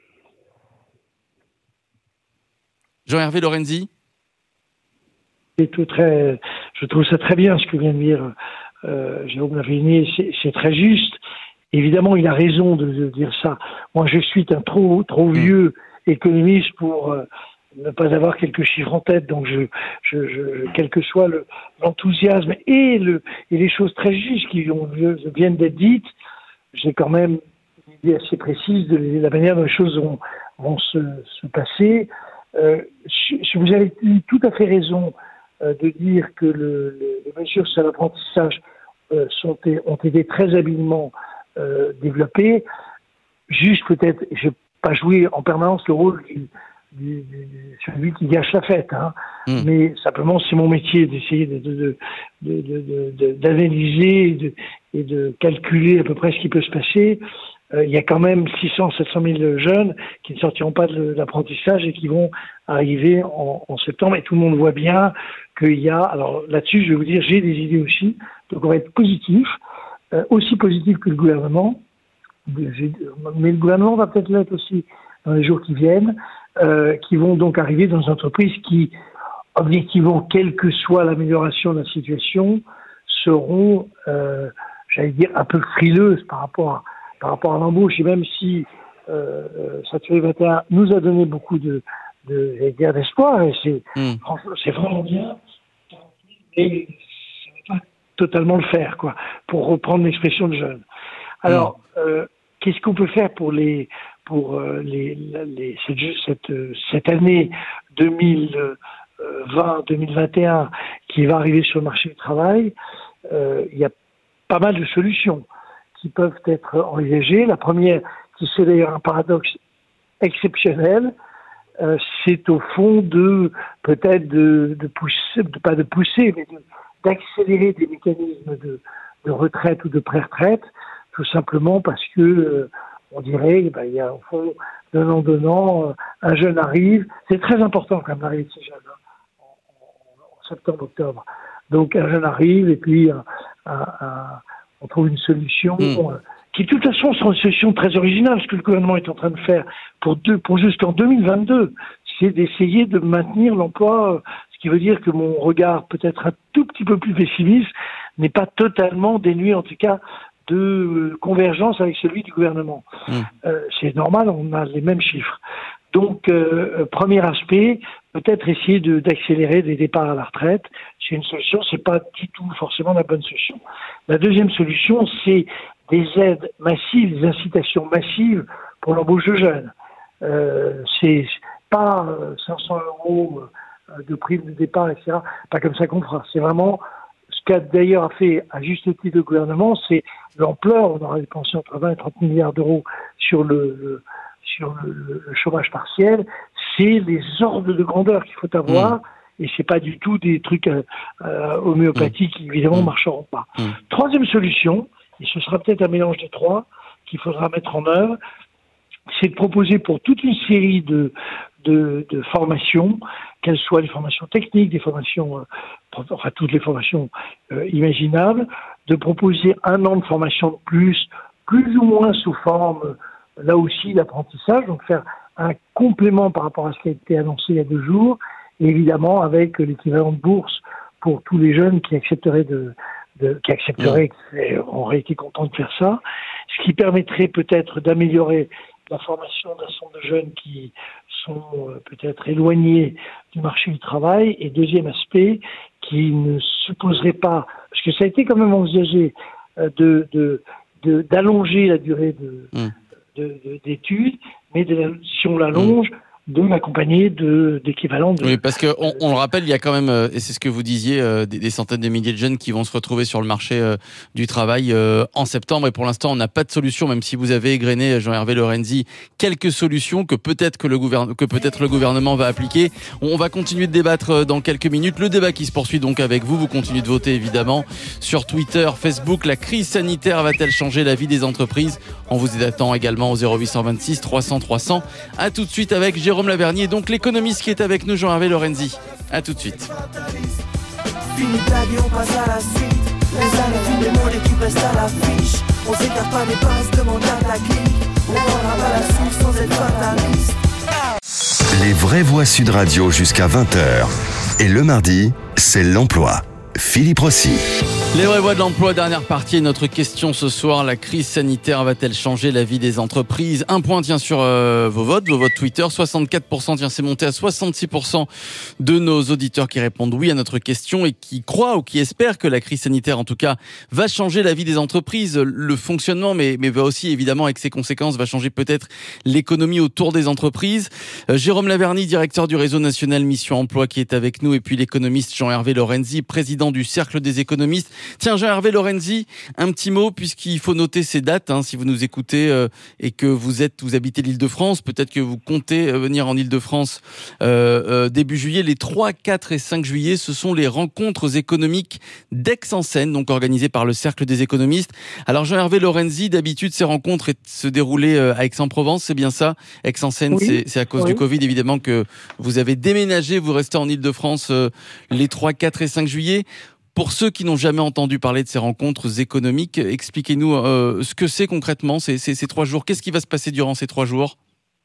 Jean-Hervé Lorenzi? C'est tout très, je trouve ça très bien ce que vient de dire euh, Jérôme Laverny, c'est, c'est très juste. Évidemment, il a raison de, de dire ça. Moi, je suis un trop, trop vieux économiste pour euh, ne pas avoir quelques chiffres en tête, donc je, je, je quel que soit le, l'enthousiasme et, le, et les choses très justes qui ont, viennent d'être dites, j'ai quand même une idée assez précise de la manière dont les choses vont, vont se, se passer. Euh, je, vous avez eu tout à fait raison euh, de dire que le, le, les mesures sur l'apprentissage euh, sont, ont été très habilement euh, développées. Juste peut-être, je n'ai pas joué en permanence le rôle du Du, du, celui qui gâche la fête, hein. Mmh. Mais simplement c'est mon métier d'essayer de, de, de, de, de, de, d'analyser et de, et de calculer à peu près ce qui peut se passer. Euh, il y a quand même six cents à sept cent mille jeunes qui ne sortiront pas de l'apprentissage et qui vont arriver en, en septembre, et tout le monde voit bien qu'il y a, alors là-dessus je vais vous dire, j'ai des idées aussi, donc on va être positif, euh, aussi positif que le gouvernement, mais le gouvernement va peut-être l'être aussi dans les jours qui viennent. Euh, qui vont donc arriver dans des entreprises qui, objectivement, quelle que soit l'amélioration de la situation, seront, euh, j'allais dire, un peu frileuses par rapport à, par rapport à l'embauche. Et même si euh, Saturé vingt et un nous a donné beaucoup de, de j'allais dire, d'espoir, et c'est, mmh. franchement, c'est vraiment bien, mais ça ne va pas totalement le faire, quoi, pour reprendre l'expression de jeune. Alors, mmh. euh, qu'est-ce qu'on peut faire pour les pour euh, les, les cette, cette, cette année deux mille vingt deux mille vingt et un qui va arriver sur le marché du travail? Euh, il y a pas mal de solutions qui peuvent être envisagées. La première, qui c'est d'ailleurs un paradoxe exceptionnel, euh, c'est au fond de peut-être de, de pousser, de, pas de pousser, mais de, d'accélérer des mécanismes de, de retraite ou de pré-retraite, tout simplement parce que euh, on dirait, ben, il y a au fond, donnant, donnant, un jeune arrive. C'est très important quand même l'arrivée de ces jeunes, hein, en, en, en septembre, octobre. Donc un jeune arrive et puis un, un, un, on trouve une solution mmh. euh, qui de toute façon sera une solution très originale. Ce que le gouvernement est en train de faire pour, deux, pour jusqu'en deux mille vingt-deux, c'est d'essayer de maintenir l'emploi, ce qui veut dire que mon regard peut-être un tout petit peu plus pessimiste n'est pas totalement dénué, en tout cas, de convergence avec celui du gouvernement. Mmh. Euh, c'est normal, on a les mêmes chiffres. Donc, euh, premier aspect, peut-être essayer de, d'accélérer des départs à la retraite. C'est une solution, c'est pas du tout forcément la bonne solution. La deuxième solution, c'est des aides massives, des incitations massives pour l'embauche de jeunes. Euh, c'est pas euh, cinq cents euros de prime de départ, et cetera. Pas comme ça qu'on fera. C'est vraiment ce qu'a d'ailleurs fait à juste titre le gouvernement, c'est l'ampleur. On aura dépensé entre vingt et trente milliards d'euros sur le, le sur le, le chômage partiel. C'est les ordres de grandeur qu'il faut avoir. Mmh. Et c'est pas du tout des trucs euh, euh, homéopathiques qui évidemment mmh. marcheront pas. Mmh. Troisième solution, et ce sera peut-être un mélange des trois qu'il faudra mettre en œuvre, c'est de proposer pour toute une série de de, de formations, qu'elles soient des formations techniques, des formations, euh, enfin toutes les formations euh, imaginables, de proposer un an de formation de plus, plus ou moins sous forme, là aussi, d'apprentissage, donc faire un complément par rapport à ce qui a été annoncé il y a deux jours, et évidemment avec l'équivalent de bourse pour tous les jeunes qui accepteraient de, de qui accepteraient, mmh. on aurait été content de faire ça, ce qui permettrait peut-être d'améliorer la formation d'un certain nombre de jeunes qui sont euh, peut-être éloignés du marché du travail, et deuxième aspect, qui ne se poserait pas, parce que ça a été quand même envisagé euh, de, de, de, d'allonger la durée de, mmh. de, de, d'études, mais de la, si on l'allonge, mmh. de l'accompagner de, d'équivalent de... Oui, parce qu'on on le rappelle, il y a quand même, euh, et c'est ce que vous disiez, euh, des, des centaines de milliers de jeunes qui vont se retrouver sur le marché euh, du travail euh, en septembre, et pour l'instant, on n'a pas de solution, même si vous avez égrené, Jean-Hervé Lorenzi, quelques solutions que peut-être que le, gouverne- que peut-être le gouvernement va appliquer. On va continuer de débattre dans quelques minutes. Le débat qui se poursuit donc avec vous. Vous continuez de voter, évidemment, sur Twitter, Facebook. La crise sanitaire va-t-elle changer la vie des entreprises ? On vous attend également au zéro huit cent vingt-six trois cents trois cents. À tout de suite avec Jérôme Lavernier, donc l'économiste qui est avec nous, Jean-Hervé Lorenzi. À tout de suite. Fini ta vie, on passe à la suite. Les années filent, les mots, l'équipe reste à l'affiche. On s'écarte pas des bases, demande à ta clique. On va pas la suite sans être fataliste. Les vraies voix Sud Radio jusqu'à vingt heures. Et le mardi, c'est l'emploi. Philippe Rossi. Les vraies voix de l'emploi, dernière partie. Notre question ce soir, la crise sanitaire va-t-elle changer la vie des entreprises ? Un point tient sur euh, vos votes, vos votes Twitter. soixante-quatre pour cent, tiens, c'est monté à soixante-six pour cent de nos auditeurs qui répondent oui à notre question et qui croient ou qui espèrent que la crise sanitaire, en tout cas, va changer la vie des entreprises, le fonctionnement, mais, mais va aussi, évidemment, avec ses conséquences, va changer peut-être l'économie autour des entreprises. Euh, Jérôme Lavernier, directeur du réseau national Mission Emploi, qui est avec nous, et puis l'économiste Jean-Hervé Lorenzi, président du Cercle des économistes. Tiens, Jean-Hervé Lorenzi, un petit mot, puisqu'il faut noter ces dates, hein, si vous nous écoutez euh, et que vous êtes, vous habitez l'Île-de-France, peut-être que vous comptez euh, venir en Île-de-France euh, euh, début juillet. Les trois, quatre et cinq juillet, ce sont les rencontres économiques d'Aix-en-Seine, donc organisées par le Cercle des économistes. Alors Jean-Hervé Lorenzi, d'habitude, ces rencontres se déroulaient euh, à Aix-en-Provence, c'est bien ça ? Aix-en-Seine, oui. c'est, c'est à cause oui. du Covid, évidemment, que vous avez déménagé, vous restez en Île-de-France euh, les trois, quatre et cinq juillet. Pour ceux qui n'ont jamais entendu parler de ces rencontres économiques, expliquez-nous euh, ce que c'est concrètement ces, ces, ces trois jours. Qu'est-ce qui va se passer durant ces trois jours ?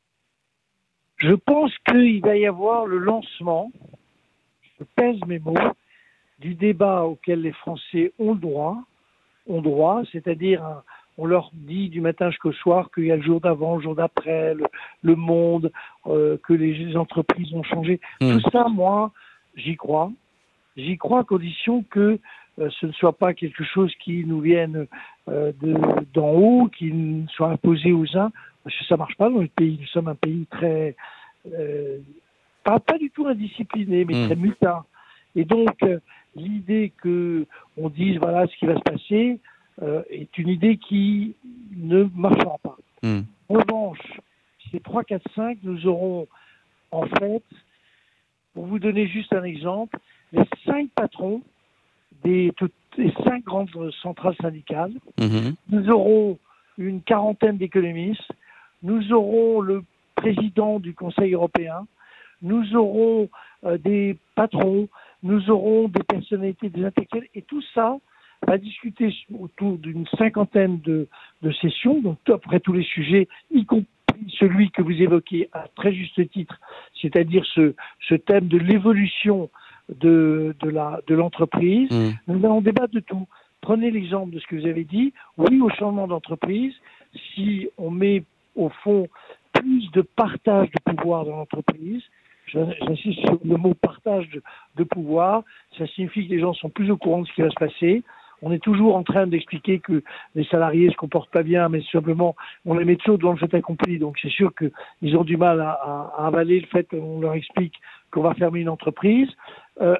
Je pense qu'il va y avoir le lancement, je pèse mes mots, du débat auquel les Français ont droit, ont droit, c'est-à-dire on leur dit du matin jusqu'au soir qu'il y a le jour d'avant, le jour d'après, le, le monde, euh, que les, les entreprises ont changé. Mmh. Tout ça, moi, j'y crois. J'y crois à condition que euh, ce ne soit pas quelque chose qui nous vienne euh, de, d'en haut, qui nous soit imposé aux uns, parce que ça marche pas dans le pays. Nous sommes un pays très, euh, pas, pas du tout indiscipliné, mais mmh. très mutin. Et donc, euh, l'idée que on dise voilà ce qui va se passer euh, est une idée qui ne marchera pas. Mmh. En revanche, ces trois, quatre, cinq, nous aurons en fait, pour vous donner juste un exemple, les cinq patrons des, toutes, des cinq grandes centrales syndicales. Mmh. Nous aurons une quarantaine d'économistes. Nous aurons le président du Conseil européen. Nous aurons euh, des patrons. Nous aurons des personnalités, des intellectuels. Et tout ça va discuter autour d'une cinquantaine de, de sessions, donc après tous les sujets, y compris celui que vous évoquez à très juste titre, c'est-à-dire ce, ce thème de l'évolution de, de, la, de l'entreprise. Mmh. Nous allons débattre de tout. Prenez l'exemple de ce que vous avez dit. Oui au changement d'entreprise. Si on met au fond plus de partage de pouvoir dans l'entreprise. J'insiste sur le mot partage de, de pouvoir. Ça signifie que les gens sont plus au courant de ce qui va se passer. On est toujours en train d'expliquer que les salariés se comportent pas bien, mais simplement on les met toujours devant le fait accompli. Donc c'est sûr qu'ils ont du mal à, à, à avaler le fait qu'on leur explique qu'on va fermer une entreprise. Euh,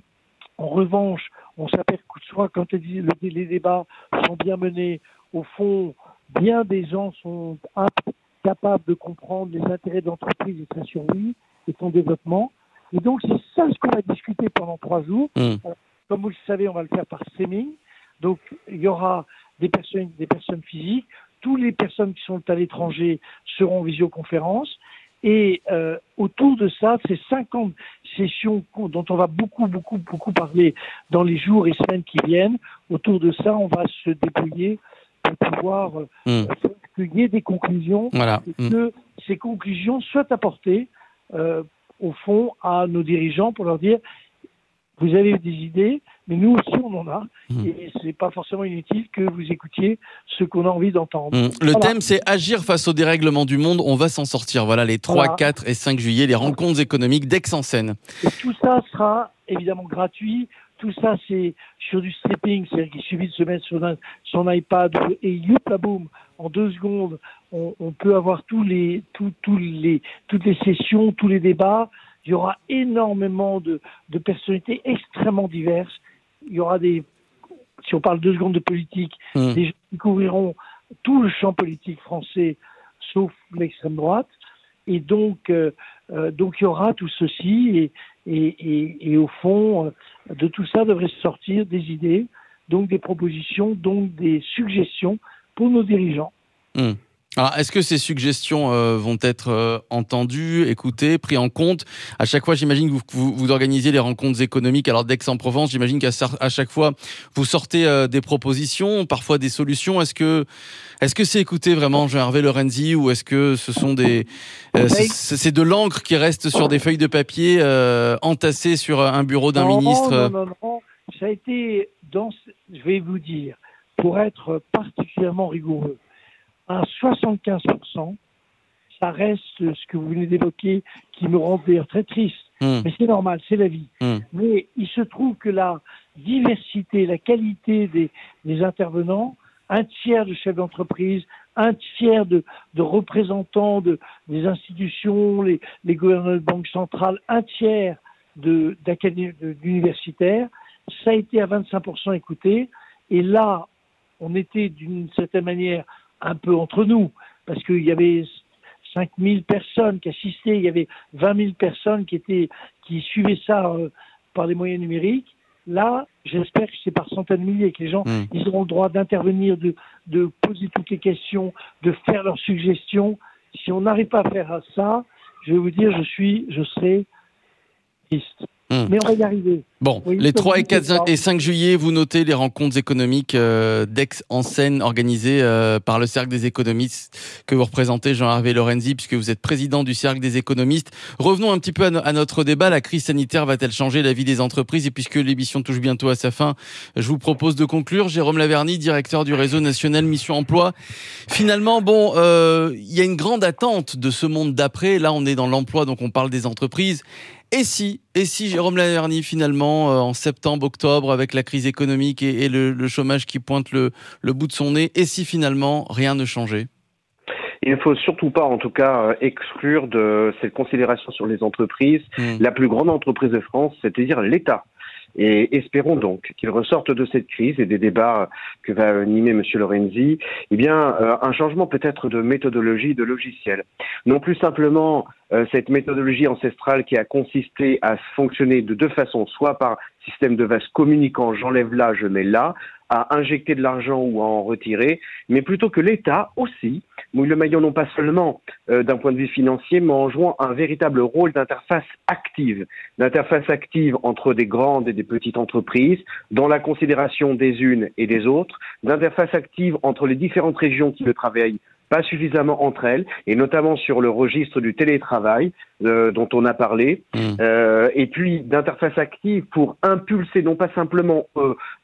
en revanche, on s'aperçoit quand les, les débats sont bien menés, au fond, bien des gens sont capables de comprendre les intérêts de l'entreprise et de sa survie et de son développement. Et donc c'est ça ce qu'on va discuter pendant trois jours. Mmh. Comme vous le savez, on va le faire par streaming. Donc, il y aura des personnes, des personnes physiques. Toutes les personnes qui sont à l'étranger seront en visioconférence. Et euh, autour de ça, ces cinquante sessions dont on va beaucoup, beaucoup, beaucoup parler dans les jours et semaines qui viennent, autour de ça, on va se débrouiller pour pouvoir mmh. euh, qu'il y ait des conclusions voilà. et mmh. que ces conclusions soient apportées, euh, au fond, à nos dirigeants pour leur dire vous avez des idées, mais nous aussi on en a, mmh. et c'est pas forcément inutile que vous écoutiez ce qu'on a envie d'entendre. Mmh. Le voilà. thème c'est agir face au dérèglement du monde, on va s'en sortir. Voilà les trois, voilà. quatre et cinq juillet, les rencontres économiques d'Aix-en-Seine. Et tout ça sera évidemment gratuit. Tout ça c'est sur du stripping, c'est-à-dire qu'il suffit de se mettre sur un, son iPad et youp boum, en deux secondes, on, on peut avoir tous les, tous, tous les, toutes les sessions, tous les débats. Il y aura énormément de, de personnalités extrêmement diverses. Il y aura des, si on parle deux secondes de politique, mmh. des gens qui couvriront tout le champ politique français, sauf l'extrême droite. Et donc, euh, euh, donc il y aura tout ceci. Et, et, et, et au fond, euh, de tout ça devrait sortir des idées, donc des propositions, donc des suggestions pour nos dirigeants. Mmh. Alors, est-ce que ces suggestions euh, vont être euh, entendues, écoutées, prises en compte ? À chaque fois, j'imagine que vous, vous, vous organisez les rencontres économiques. Alors, d'Aix-en-Provence, j'imagine qu'à à chaque fois, vous sortez euh, des propositions, parfois des solutions. Est-ce que est-ce que c'est écouté vraiment, Jean-Hervé Lorenzi, ou est-ce que ce sont des euh, c'est, c'est de l'encre qui reste sur des feuilles de papier euh, entassées sur un bureau d'un non, ministre ? Non, non, non. Ça a été, dans, je vais vous dire, pour être particulièrement rigoureux, à soixante-quinze pour cent, ça reste ce que vous venez d'évoquer, qui me rend d'ailleurs très triste. Mmh. Mais c'est normal, c'est la vie. Mmh. Mais il se trouve que la diversité, la qualité des, des intervenants, un tiers de chefs d'entreprise, un tiers de, de représentants de, des institutions, les, les gouverneurs de banque centrale, un tiers de, de, d'universitaires, ça a été à vingt-cinq pour cent écouté. Et là, on était d'une certaine manière un peu entre nous, parce qu'il y avait cinq mille personnes qui assistaient, il y avait vingt mille personnes qui étaient, qui suivaient ça euh, par les moyens numériques. Là, j'espère que c'est par centaines de milliers que les gens, mmh. ils auront le droit d'intervenir, de, de poser toutes les questions, de faire leurs suggestions. Si on n'arrive pas à faire ça, je vais vous dire, je suis, je serai triste. Mmh. Mais on va y arriver. Bon, oui, les trois et quatre et cinq juillet, vous notez les rencontres économiques euh, d'Aix-en-Seine organisées euh, par le Cercle des économistes que vous représentez, Jean-Hervé Lorenzi, puisque vous êtes président du Cercle des économistes. Revenons un petit peu à, no- à notre débat. La crise sanitaire va-t-elle changer la vie des entreprises ? Et puisque l'émission touche bientôt à sa fin, je vous propose de conclure. Jérôme Laverny, directeur du réseau national Mission Emploi. Finalement, bon, il euh, y a une grande attente de ce monde d'après. Là, on est dans l'emploi, donc on parle des entreprises. Et si, et si Jérôme Laverny, finalement, euh, en septembre, octobre, avec la crise économique et, et le, le chômage qui pointe le, le bout de son nez, et si finalement rien ne changeait ? Il ne faut surtout pas, en tout cas, exclure de cette considération sur les entreprises mmh. la plus grande entreprise de France, c'est-à-dire l'État. Et espérons donc qu'il ressorte de cette crise et des débats que va animer M. Lorenzi, eh bien, euh, un changement peut-être de méthodologie, de logiciel. Non plus simplement euh, cette méthodologie ancestrale qui a consisté à fonctionner de deux façons, soit par système de vase communicant, j'enlève là, je mets là, à injecter de l'argent ou à en retirer, mais plutôt que l'État aussi mouille le maillot non pas seulement euh, d'un point de vue financier, mais en jouant un véritable rôle d'interface active, d'interface active entre des grandes et des petites entreprises, dans la considération des unes et des autres, d'interface active entre les différentes régions qui ne travaillent pas suffisamment entre elles, et notamment sur le registre du télétravail euh, dont on a parlé, mmh. euh, et puis d'interface active pour impulser non pas simplement euh,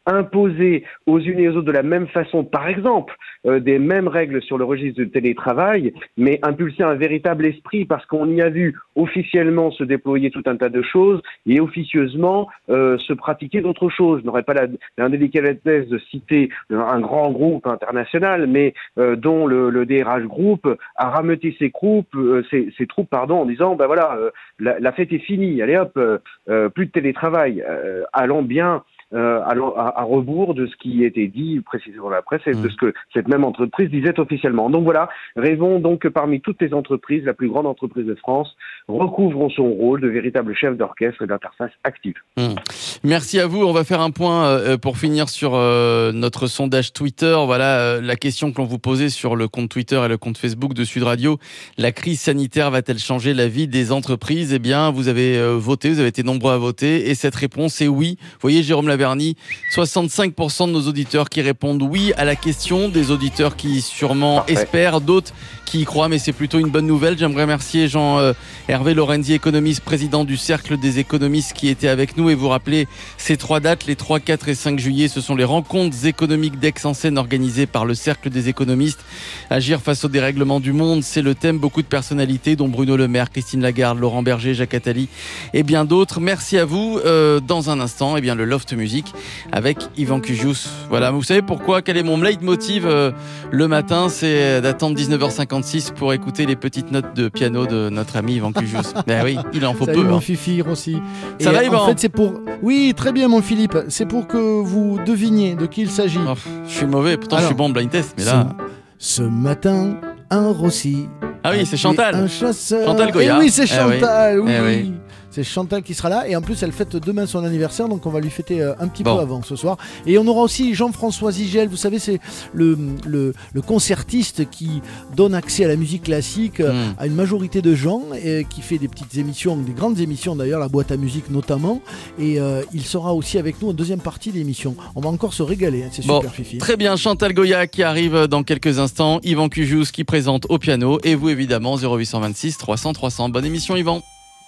imposer aux unes et aux autres de la même façon, par exemple, euh, des mêmes règles sur le registre du télétravail, mais impulser un véritable esprit parce qu'on y a vu officiellement se déployer tout un tas de choses et officieusement euh, se pratiquer d'autres choses. Je n'aurais pas la, l'indélicatesse de citer un grand groupe international, mais euh, dont le, le D R H Group a rameuté ses troupes, euh, ses, ses troupes pardon, en disant ben voilà, euh, la, la fête est finie, allez hop, euh, euh, plus de télétravail, euh, allons bien. Euh, à, à, à rebours de ce qui était dit précisément dans la presse et de ce que cette même entreprise disait officiellement. Donc voilà, rêvons donc que parmi toutes les entreprises, la plus grande entreprise de France recouvrons son rôle de véritable chef d'orchestre et d'interface active. Mmh. Merci à vous. On va faire un point euh, pour finir sur euh, notre sondage Twitter. Voilà euh, la question que l'on vous posait sur le compte Twitter et le compte Facebook de Sud Radio. La crise sanitaire va-t-elle changer la vie des entreprises ? Eh bien, vous avez euh, voté, vous avez été nombreux à voter et cette réponse est oui. Vous voyez, Jérôme Laverny, soixante-cinq pour cent de nos auditeurs qui répondent oui à la question, des auditeurs qui sûrement Parfait. espèrent, d'autres qui y croient, mais c'est plutôt une bonne nouvelle. J'aimerais remercier Jean-Hervé euh, Lorenzi, économiste, président du Cercle des économistes qui était avec nous et vous rappeler ces trois dates, les trois, quatre et cinq juillet, ce sont les rencontres économiques d'Aix-en-Seine organisées par le Cercle des économistes. Agir face au dérèglement du monde, c'est le thème. Beaucoup de personnalités, dont Bruno Le Maire, Christine Lagarde, Laurent Berger, Jacques Attali et bien d'autres. Merci à vous. Euh, dans un instant, eh bien, le Loft Music avec Yvan Cugius. Voilà, vous savez pourquoi ? Quel est mon leitmotiv euh, le matin ? C'est d'attendre dix-neuf heures cinquante-six pour écouter les petites notes de piano de notre ami Yvan Cugius. Ben oui, il en faut Salut peu. mon hein. Fifi Rossi. Ça et va, Yvan ? En fait, c'est pour. Oui, très bien, mon Philippe. C'est pour que vous deviniez de qui il s'agit. Oh, je suis mauvais, pourtant Alors, je suis bon en blind test, mais là. Ce, ce matin, un Rossi. Ah oui, c'est Chantal. Un chasseur. Chantal Goya. Eh oui, c'est Chantal. Eh oui. oui. Eh oui. C'est Chantal qui sera là et en plus elle fête demain son anniversaire, donc on va lui fêter un petit bon. peu avant ce soir. Et on aura aussi Jean-François Zigel, vous savez c'est le, le, le concertiste qui donne accès à la musique classique mm. à une majorité de gens et qui fait des petites émissions, des grandes émissions d'ailleurs, la boîte à musique notamment, et euh, il sera aussi avec nous en deuxième partie de l'émission. On va encore se régaler, hein, c'est bon, super Fifi. Très bien, Chantal Goya qui arrive dans quelques instants, Yvan Cugius qui présente au piano et vous évidemment zéro huit cent vingt-six trois cents trois cents. Bonne émission Yvan.